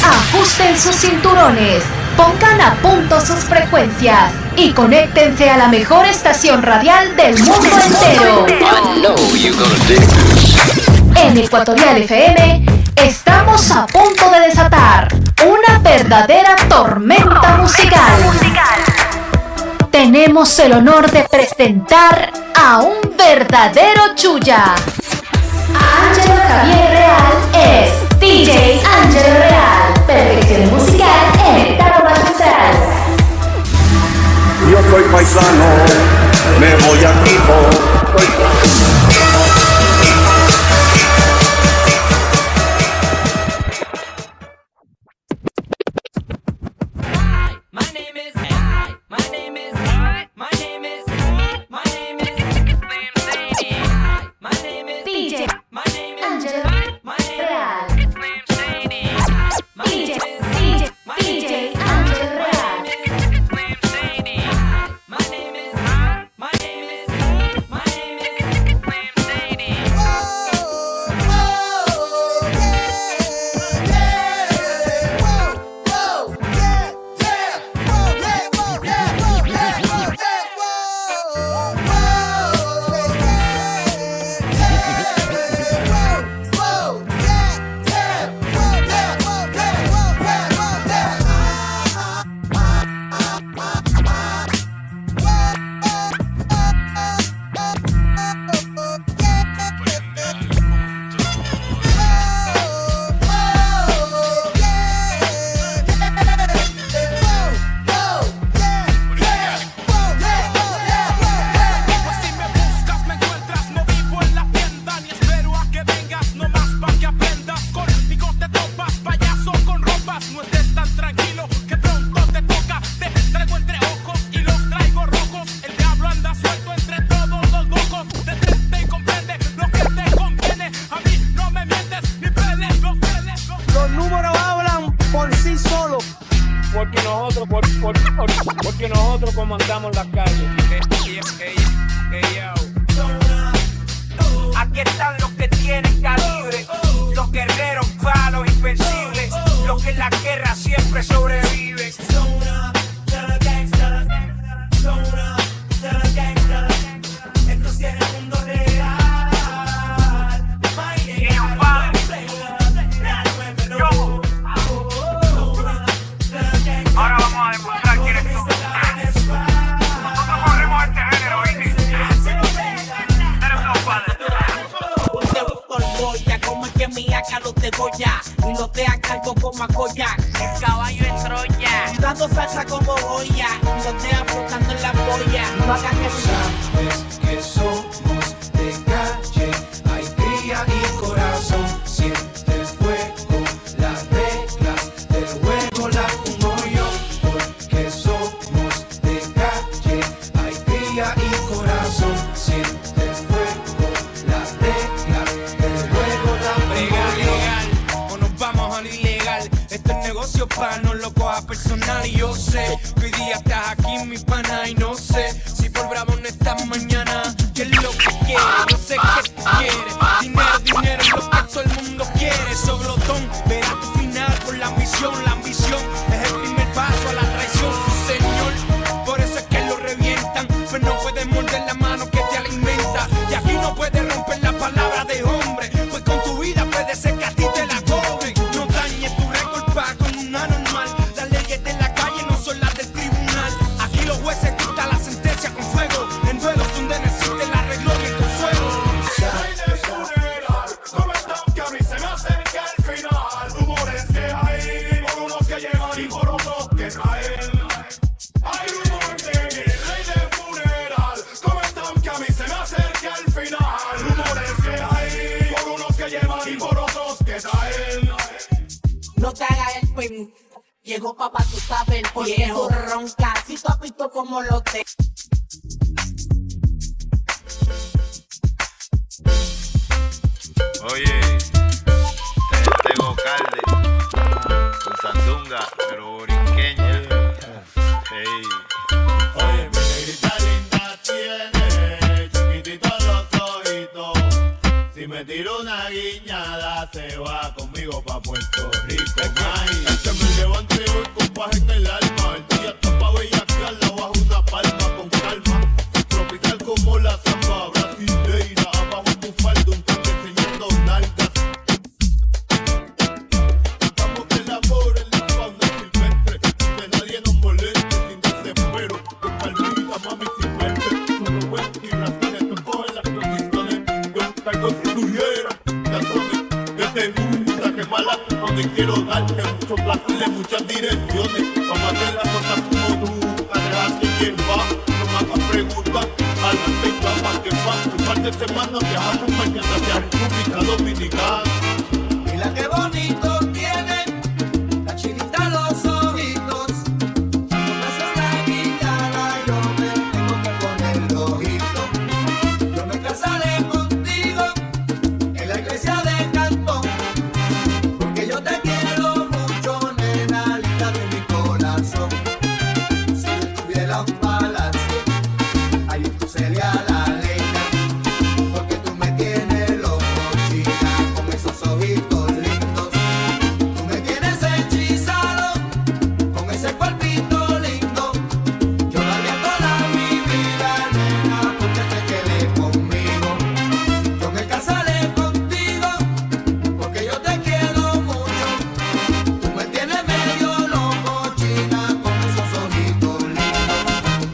Ajusten sus cinturones, pongan a punto sus frecuencias y conéctense a la mejor estación radial del mundo entero. En Ecuatorial FM estamos a punto de desatar una verdadera tormenta musical. Tenemos el honor de presentar a un verdadero chulla. Ángelo Javier Real es DJ Ángelo Real, perfección musical en Tábora Central. Yo soy paisano, me voy a Quito. Porque nosotros comandamos la calle. Aquí están los que tienen calibre, los guerreros palos invencibles, los que en la guerra siempre sobreviven. Esto sí es el mundo real. Ahora vamos a demostrar quiénes son. Nosotros corremos este género, ¿viste? Eres los padres. Usted buscó el Goya, como es que mi acá los degolla y los deja calvo como a Goya. El caballo en Troya, dando salsa como Goya y los deja flotando en la polla. No hagan eso. Sabes que somos de calle, hay cría y corazón. Siente el fuego, las reglas del juego las pongo yo. Porque somos de calle, hay cría y corazón. Siente el fuego, las reglas del juego las pongo yo. Legal, o nos vamos a lo ilegal. Esto es negocio para no lo coja personal. Y yo sé que hoy día estás aquí, mi pana, y no sé si por bravo no estás mañana. ¿Qué es lo que quieres? Yo sé que tú quieres. Dinero, dinero es lo que todo el mundo quiere. Soblotón, verás tu final por la ambición. La ambición es el primer paso a la traición, sí, señor. Por eso es que lo revientan. Pues no puedes morder la mano que te alimenta. Y aquí no puedes romper la palabra de hombre. Pues con tu vida puede ser que a ti te la cobren. No dañes tu récord pa' con una normal. Las leyes de la calle no son las del tribunal. Aquí los jueces dictan la sentencia con fuego. En duelos donde no existe la regla y el consuelo. No te hagas el pen. Llegó papá, tú sabes el porque tú ronca. Si tú has visto como lo te. Oye, tengo calde con sandunga, pero borinqueña. Hey. Oye, mi negrita linda tiene chiquititos los ojitos. Si me tiro una guiñada, se va conmigo pa' Puerto Rico. Ay, te quiero dar mucho placer, muchas direcciones. Vamos a hacer las cosas como tú, a dejarte quien va. No me hagas preguntas, a la fecha más que va. Un par de semanas viajamos mañana hacia República Dominicana. Mira qué bonito tiene la chinita los ojitos. Cuando me hace una guitarra yo me tengo que poner rojito. Yo me casaré contigo en la iglesia de Cantón, porque yo te quiero mucho, nena linda de mi corazón. Si yo tuviera un palacio, ahí tú serías la reina, porque tú me tienes loco, chica, con esos ojitos lindos. Tú me tienes hechizado con ese cuerpito lindo. Yo daría toda mi vida, nena, porque te quedé conmigo. Yo me casaré contigo, porque yo te quiero mucho. Tú me tienes medio loco, china, con esos ojitos lindos.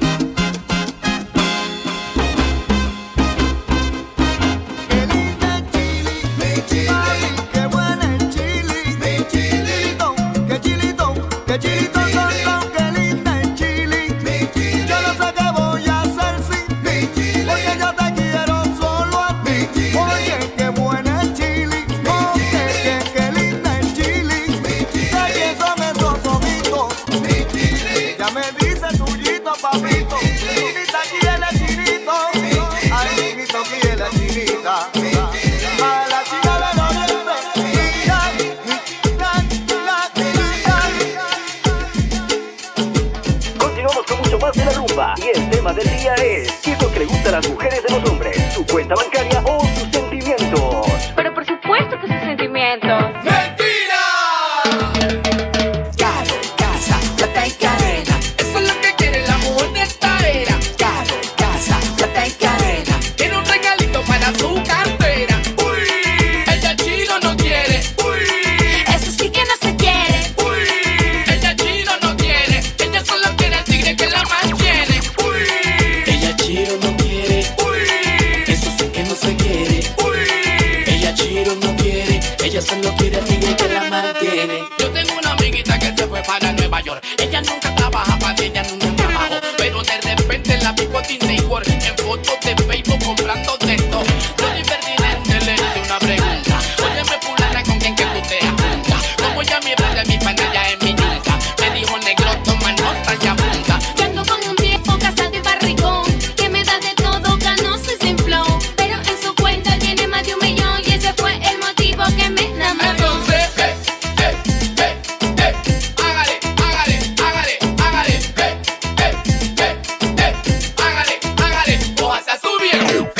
Qué linda es Chili, mi Chili. Ay, qué buena es Chili, mi Chilito. Qué chilito, qué chilito, qué linda es Chili, mi Chili. Yo no sé qué voy a hacer sin mi Chili, porque yo te quiero solo a ti. Oye, qué buena es Chili, qué linda es Chili, mi Chili. ¿Qué son esos ojitos, mi Chili? Ya me dice tuyito, papito. Chinita, quiere chinito. Ay, chinito, quiere chinita. A la chica del oriente. Continuamos con mucho más de la rumba y el tema del día es ¿qué es lo que le gusta a las mujeres de los hombres? ¿Su cuenta bancaria o sus sentimientos? Pero por supuesto que sus sentimientos. Carro, casa, plata y cadena. Eso es lo que quiere la mujer de esta era. Carro, casa, plata y cadena. Quiere un regalito para su cartera. Uy, ella chino no quiere. Uy, Eso sí que no se quiere. uy, ella chino no quiere. Ella solo quiere al tigre que la mantiene. Uy, ella chino no quiere. Uy, eso sí que no se quiere. Uy, ella chino no quiere. Ella solo quiere al tigre que la mantiene. Yo tengo una amiguita que se fue para Nueva York. Ella nunca trabajaba, ella nunca trabajó, pero de repente la vi por Disney World en fotos de Facebook comprando de todo. Yo divertidamente le hice una pregunta. Óyeme fulana, ¿con quién que tú te apuntas? Como ya mi de mi pantalla en mi nuca. Me dijo negro, toma nota y apunta. Yo ando con un viejo casado y barrigón, que me da de todo, canoso y sin flow. Pero en su cuenta tiene más de 1 millón y ese fue el motivo que me enamoró. Entonces, hágale, hágale, hágale, hágale, hágale, hágale, cójase a su viejo.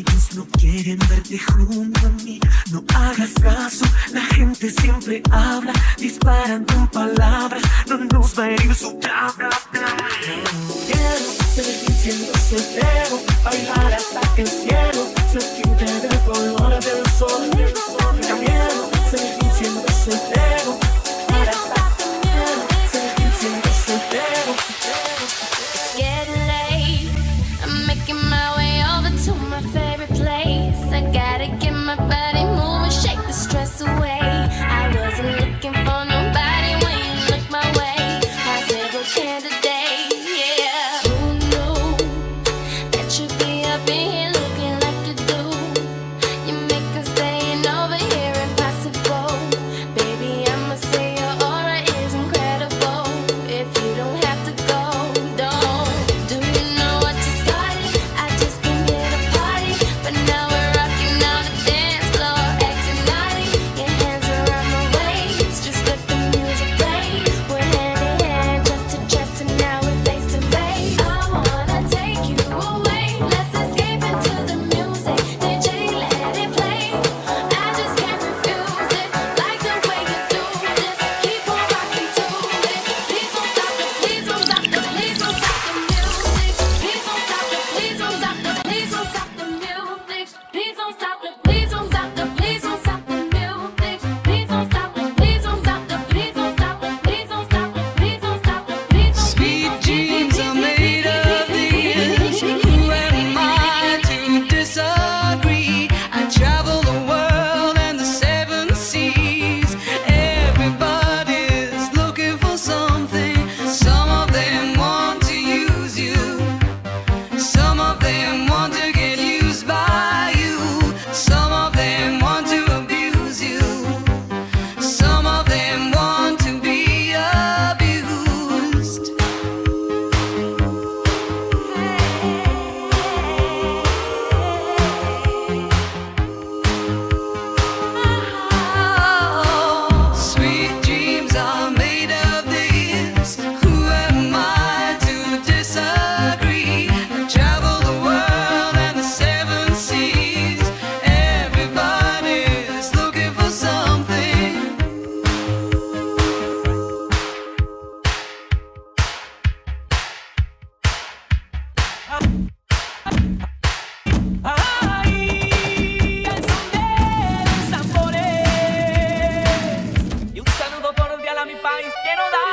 Ellos no quieren verte junto a mí. No hagas caso, la gente siempre habla, disparan con palabras, no nos va a herir su bla bla bla. Quiero seguir siendo soltero, bailar hasta que el cielo se pinte del color del sol. Da miedo seguir siendo soltero, seguir siendo soltero. It's getting late, I'm making my way over to my favorite place. I gotta get my body moving, shake the stress away. I wasn't looking for nobody when you looked my way. Possible candidate, yeah. Who knew that you'd be up in here looking like you do? You make us staying over here impossible. Baby, I must say your aura is incredible. If you don't have to go, don't. Do you know what you started? I just came here to party, but now we're rocking on the dance floor, acting naughty. Your hands around my waist, just let the music play. We're hand in hand, just to dress, and now we're face to face. I wanna take you away, let's escape into the music. DJ, let it play. I just can't refuse it, like the way you do this. Keep on rocking to it. Please don't stop it, please don't stop it, please don't stop the music. Please don't stop it, please don't stop it, please don't stop the music. Please don't stop it, please don't stop the, please don't stop the music. Please don't stop it, please don't stop the, please don't stop it, please don't stop it, please don't stop it, please don't. Sweet dreams are made of these. Who am I to disagree? I travel the world and the seven seas. Everybody's looking for something. Some of them want to use you. Some of them want to get used by you. Some of them want to abuse you. Some of them want to be abused. Sweet dreams are made of this. Who am I to disagree? I travel the world and the seven seas. Everybody's looking for something. Y un saludo cordial a mi país quiero dar.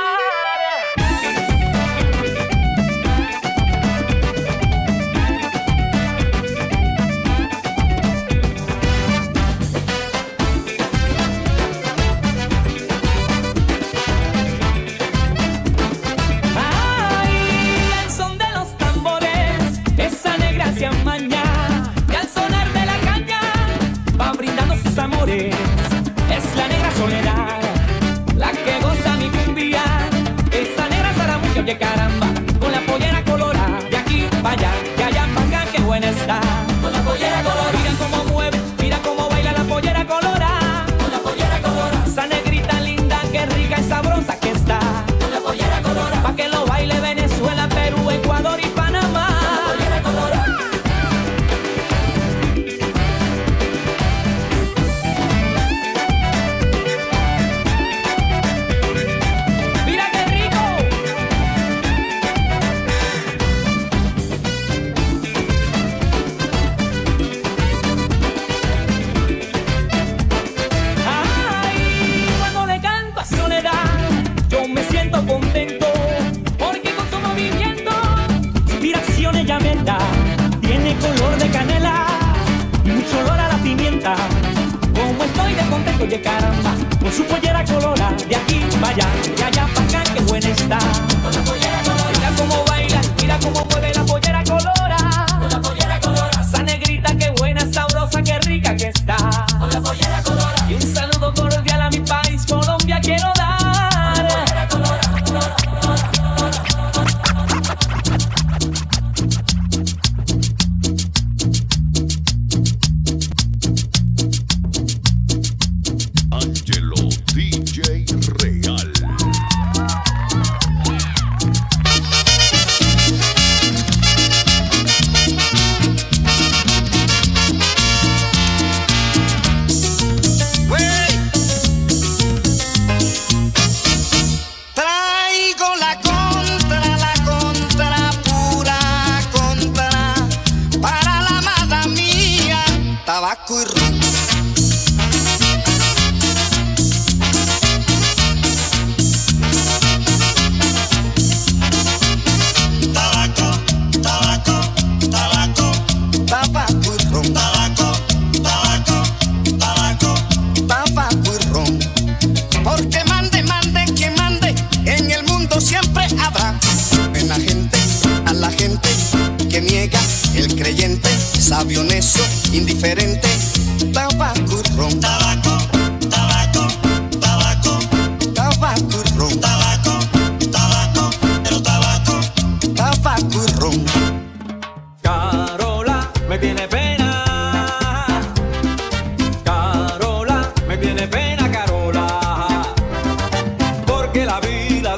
Ay, al son de los tambores, esa negra se amaña, y al sonar de la caña va brindando sus amores. Es la negra Soledad, la que goza mi cumbia. Esa negra Zaramuyo, oye caramba, con la pollera colorada, de aquí para allá, de allá para acá, qué buena está. Con la pollera colorada, mira cómo mueve, mira cómo baila la pollera colorada. Con la pollera colorada, esa negrita linda, qué rica y sabrosa que está. Con la pollera colorada, pa' que lo baile Venezuela, Perú, Ecuador y Panamá. Con la pollera colorada. tabaco y ron. Tabaco, tabaco, tabaco, tabaco y ron. Tabaco, tabaco, tabaco, tabaco y ron. Porque mande, mande, quien mande, en el mundo siempre habrá en la gente, a la gente que niega, el creyente, sabio, necio, indiferente. Tabaco y ron. Tabaco, tabaco, tabaco, tabaco y ron. Tabaco, tabaco, pero tabaco, tabaco y ron. Carola, me tiene pena. Carola, me tiene pena, Carola. Porque la vida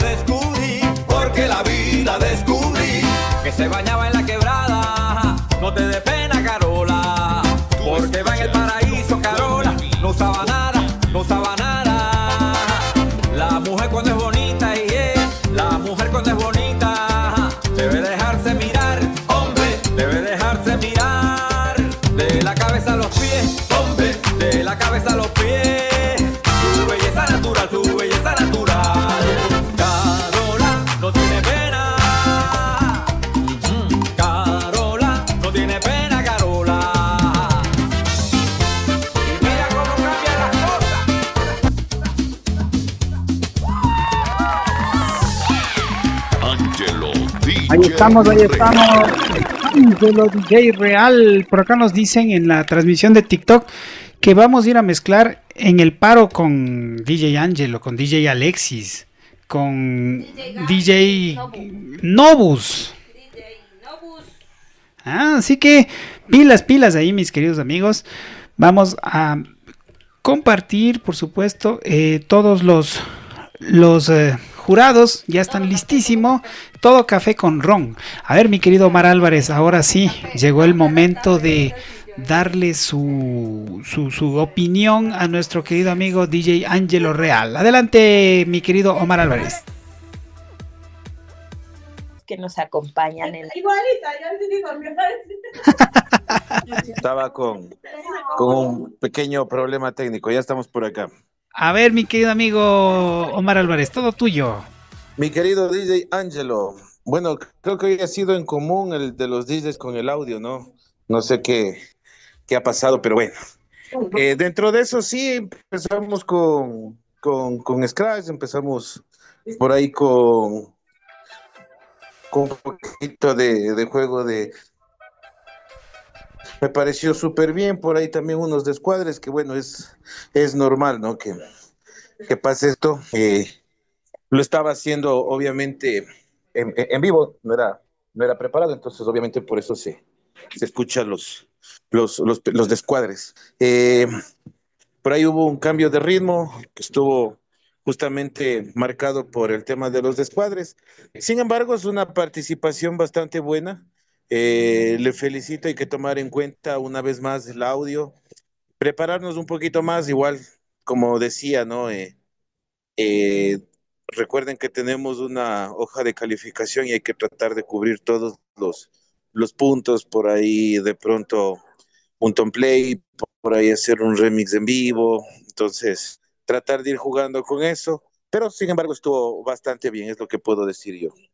descubrí que se bañaba en la quebrada. No te dé pena, Carola, porque va en el paraíso, Carola. No usaba nada, no usaba nada. La mujer cuando es bonita, la mujer cuando es bonita, debe dejarse mirar, hombre, debe dejarse mirar. De la cabeza a los pies, hombre, de la cabeza a los pies. Su belleza natural, su belleza natural. Carola no tiene pena. Carola no tiene pena, Carola. Y mira cómo cambian las cosas. Angelo DJ Ahí estamos. Angelo DJ Real. Por acá nos dicen en la transmisión de TikTok que vamos a ir a mezclar en el paro con DJ Angelo, con DJ Alexis, con DJ Nobus. Así que pilas ahí, mis queridos amigos. Vamos a compartir, por supuesto, todos los jurados ya están listísimo. Todo café con ron. A ver, mi querido Omar Álvarez, ahora sí llegó el momento de darle su opinión a nuestro querido amigo DJ Angelo Real. Adelante, mi querido Omar Álvarez. Que nos acompañan en Estaba con un pequeño problema técnico, ya estamos por acá. A ver, mi querido amigo Omar Álvarez, todo tuyo. Mi querido DJ Angelo, bueno, creo que hoy ha sido en común el de los DJs con el audio, ¿no? No sé qué ha pasado, pero bueno. Dentro de eso sí, empezamos con Scratch, empezamos por ahí con un poquito de juego de... Me pareció súper bien, por ahí también unos descuadres, que bueno, es normal, ¿no? Que pase esto. Lo estaba haciendo, obviamente, en vivo, no era preparado, entonces obviamente por eso se escuchan los descuadres. Por ahí hubo un cambio de ritmo que estuvo justamente marcado por el tema de los descuadres. Sin embargo, es una participación bastante buena. Le felicito, hay que tomar en cuenta una vez más el audio, prepararnos un poquito más, igual, como decía, ¿no? Recuerden que tenemos una hoja de calificación y hay que tratar de cubrir todos los puntos, por ahí de pronto un play, por ahí hacer un remix en vivo, entonces tratar de ir jugando con eso, pero sin embargo estuvo bastante bien, es lo que puedo decir yo.